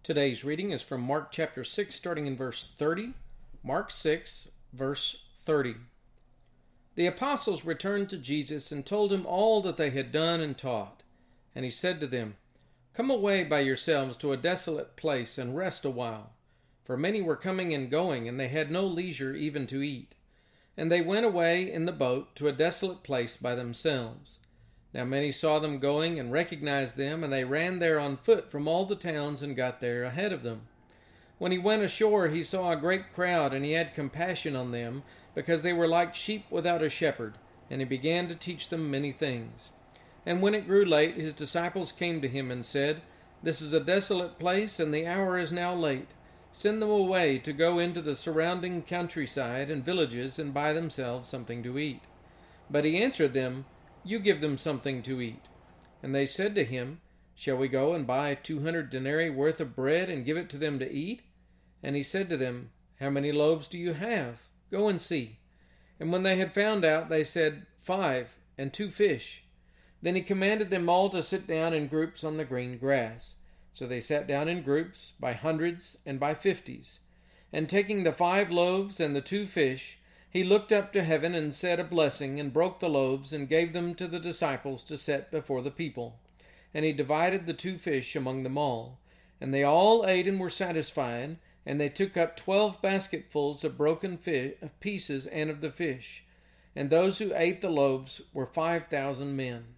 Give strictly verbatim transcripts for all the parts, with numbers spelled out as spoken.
Today's reading is from Mark chapter six, starting in verse thirty. Mark six, verse thirty. The apostles returned to Jesus and told him all that they had done and taught. And he said to them, "Come away by yourselves to a desolate place and rest a while." For many were coming and going, and they had no leisure even to eat. And they went away in the boat to a desolate place by themselves. Now many saw them going and recognized them, and they ran there on foot from all the towns and got there ahead of them. When he went ashore, he saw a great crowd, and he had compassion on them, because they were like sheep without a shepherd, and he began to teach them many things. And when it grew late, his disciples came to him and said, "This is a desolate place, and the hour is now late. Send them away to go into the surrounding countryside and villages and buy themselves something to eat." But he answered them, "You give them something to eat." And they said to him, "Shall we go and buy two hundred denarii worth of bread and give it to them to eat?" And he said to them, "How many loaves do you have? Go and see." And when they had found out, they said, "Five, and two fish." Then he commanded them all to sit down in groups on the green grass. So they sat down in groups, by hundreds and by fifties. And taking the five loaves and the two fish, he looked up to heaven and said a blessing, and broke the loaves, and gave them to the disciples to set before the people. And he divided the two fish among them all. And they all ate and were satisfied, and they took up twelve basketfuls of broken fish, of pieces and of the fish. And those who ate the loaves were five thousand men.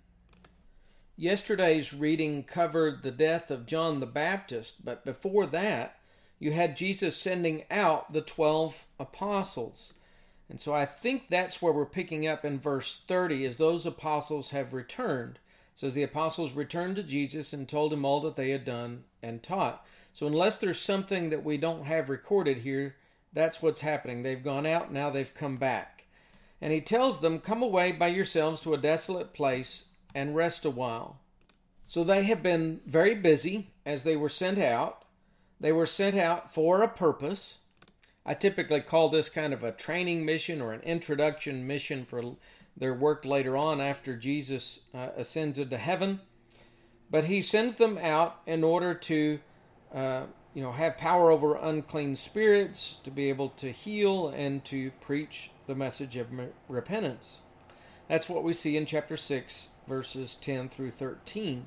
Yesterday's reading covered the death of John the Baptist, but before that, you had Jesus sending out the twelve apostles. And so I think that's where we're picking up in verse thirty, as those apostles have returned. It says the apostles returned to Jesus and told him all that they had done and taught. So unless there's something that we don't have recorded here, that's what's happening. They've gone out, now they've come back. And he tells them, "Come away by yourselves to a desolate place and rest a while." So they have been very busy as they were sent out. They were sent out for a purpose. I typically call this kind of a training mission or an introduction mission for their work later on after Jesus uh, ascends into heaven. But he sends them out in order to uh, you know, have power over unclean spirits, to be able to heal, and to preach the message of repentance. That's what we see in chapter six, verses ten through thirteen.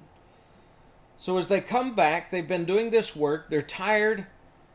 So as they come back, they've been doing this work, they're tired,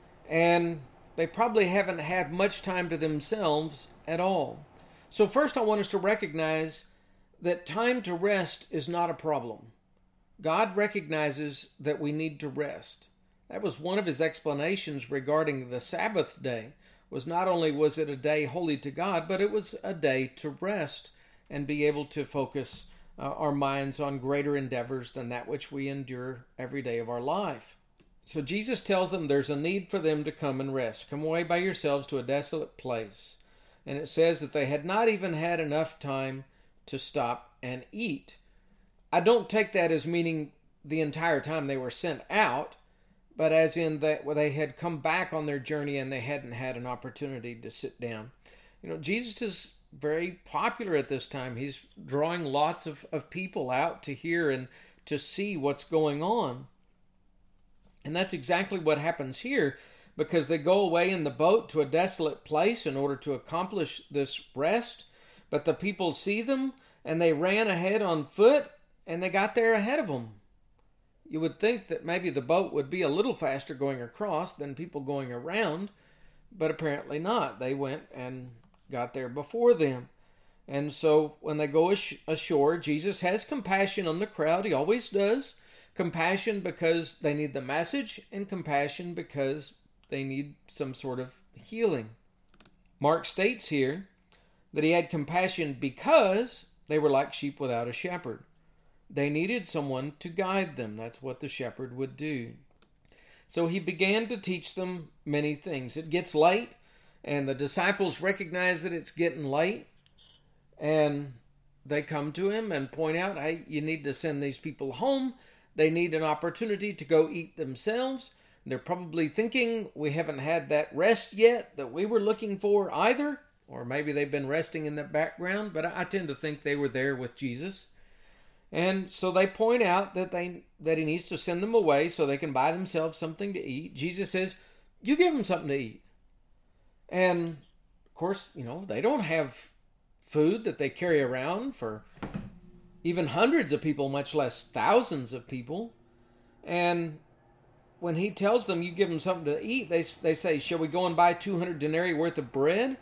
and they probably haven't had much time to themselves at all. So first I want us to recognize that time to rest is not a problem. God recognizes that we need to rest. That was one of his explanations regarding the Sabbath day, was not only was it a day holy to God, but it was a day to rest and be able to focus uh, our minds on greater endeavors than that which we endure every day of our life. So Jesus tells them there's a need for them to come and rest. Come away by yourselves to a desolate place. And it says that they had not even had enough time to stop and eat. I don't take that as meaning the entire time they were sent out, but as in that they had come back on their journey and they hadn't had an opportunity to sit down. You know, Jesus is very popular at this time. He's drawing lots of, of people out to hear and to see what's going on. And that's exactly what happens here, because they go away in the boat to a desolate place in order to accomplish this rest. But the people see them, and they ran ahead on foot, and they got there ahead of them. You would think that maybe the boat would be a little faster going across than people going around, but apparently not. They went and got there before them. And so when they go ashore, Jesus has compassion on the crowd. He always does. Compassion because they need the message, and compassion because they need some sort of healing. Mark states here that he had compassion because they were like sheep without a shepherd. They needed someone to guide them. That's what the shepherd would do. So he began to teach them many things. It gets late, and the disciples recognize that it's getting late, and they come to him and point out, hey, you need to send these people home. They need an opportunity to go eat themselves. They're probably thinking, we haven't had that rest yet that we were looking for either. Or maybe they've been resting in the background, but I tend to think they were there with Jesus. And so they point out that they that he needs to send them away so they can buy themselves something to eat. Jesus says, you give them something to eat. And, of course, you know, they don't have food that they carry around for even hundreds of people, much less thousands of people. And when he tells them, you give them something to eat, they, they say, shall we go and buy two hundred denarii worth of bread?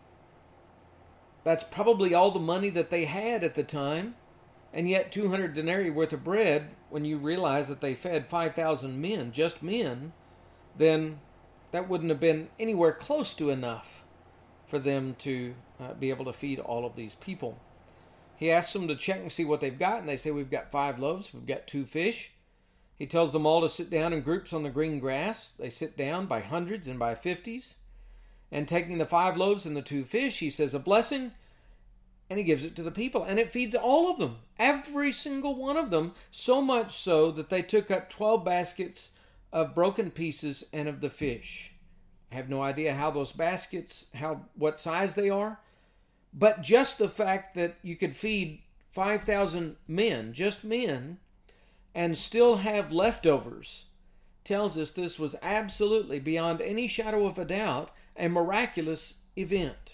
That's probably all the money that they had at the time. And yet two hundred denarii worth of bread, when you realize that they fed five thousand men, just men, then that wouldn't have been anywhere close to enough for them to uh, be able to feed all of these people. He asks them to check and see what they've got, and they say, we've got five loaves, we've got two fish. He tells them all to sit down in groups on the green grass. They sit down by hundreds and by fifties. And taking the five loaves and the two fish, he says a blessing, and he gives it to the people, and it feeds all of them, every single one of them, so much so that they took up twelve baskets of broken pieces and of the fish. I have no idea how those baskets, how what size they are, but just the fact that you could feed five thousand men, just men, and still have leftovers, tells us this was absolutely, beyond any shadow of a doubt, a miraculous event.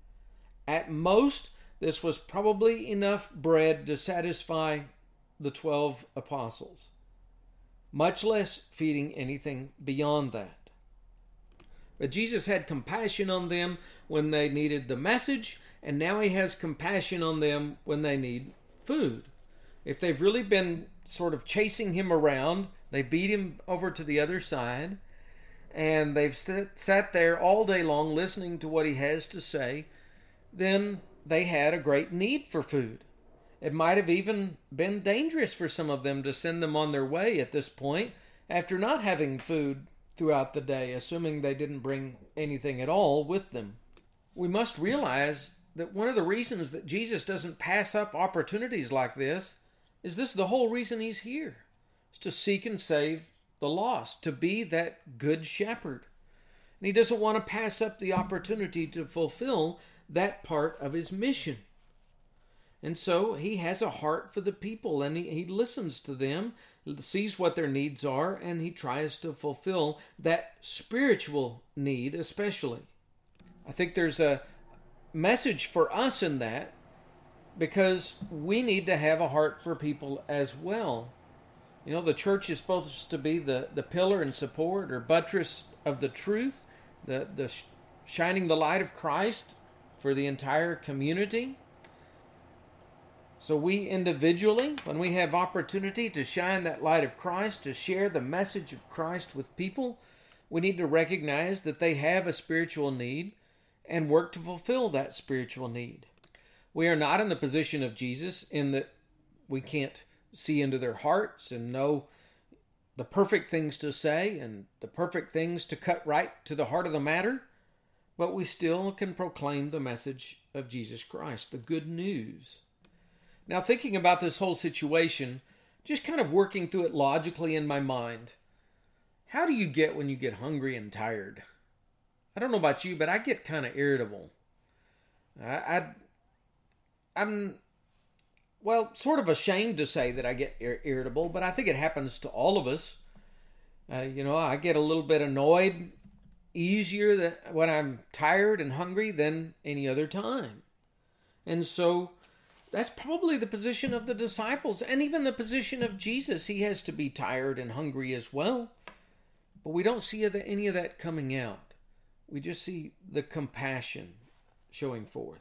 At most, this was probably enough bread to satisfy the twelve apostles, much less feeding anything beyond that. But Jesus had compassion on them when they needed the message, and now he has compassion on them when they need food. If they've really been sort of chasing him around, they beat him over to the other side, and they've sat there all day long listening to what he has to say, then they had a great need for food. It might have even been dangerous for some of them to send them on their way at this point after not having food throughout the day, assuming they didn't bring anything at all with them. We must realize that one of the reasons that Jesus doesn't pass up opportunities like this is this is the whole reason he's here. It's to seek and save the lost, to be that good shepherd. And he doesn't want to pass up the opportunity to fulfill that part of his mission. And so he has a heart for the people, and he, he listens to them, sees what their needs are, and he tries to fulfill that spiritual need especially. I think there's a message for us in that, because we need to have a heart for people as well. You know, the church is supposed to be the, the pillar and support or buttress of the truth, the, the shining the light of Christ for the entire community. So we individually, when we have opportunity to shine that light of Christ, to share the message of Christ with people, we need to recognize that they have a spiritual need and work to fulfill that spiritual need. We are not in the position of Jesus in that we can't see into their hearts and know the perfect things to say and the perfect things to cut right to the heart of the matter, but we still can proclaim the message of Jesus Christ, the good news. Now, thinking about this whole situation, just kind of working through it logically in my mind, how do you get when you get hungry and tired? I don't know about you, but I get kind of irritable. I, I, I'm, well, sort of ashamed to say that I get ir- irritable, but I think it happens to all of us. Uh, you know, I get a little bit annoyed easier than when I'm tired and hungry than any other time. And so that's probably the position of the disciples and even the position of Jesus. He has to be tired and hungry as well. But we don't see any of that coming out. We just see the compassion showing forth.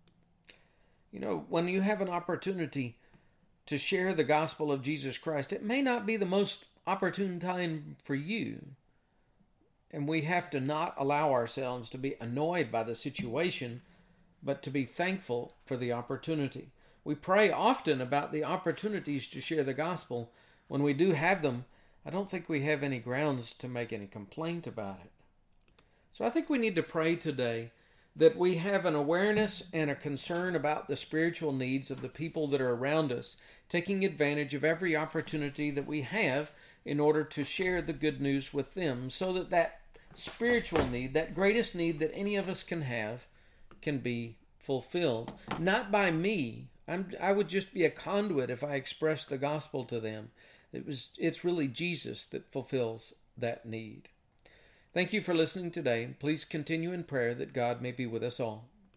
You know, when you have an opportunity to share the gospel of Jesus Christ, it may not be the most opportune time for you. And we have to not allow ourselves to be annoyed by the situation, but to be thankful for the opportunity. We pray often about the opportunities to share the gospel. When we do have them, I don't think we have any grounds to make any complaint about it. So I think we need to pray today that we have an awareness and a concern about the spiritual needs of the people that are around us, taking advantage of every opportunity that we have in order to share the good news with them, so that that spiritual need, that greatest need that any of us can have, can be fulfilled. Not by me I'm, I would just be a conduit if I expressed the gospel to them. It was, it's really Jesus that fulfills that need. Thank you for listening today. Please continue in prayer that God may be with us all.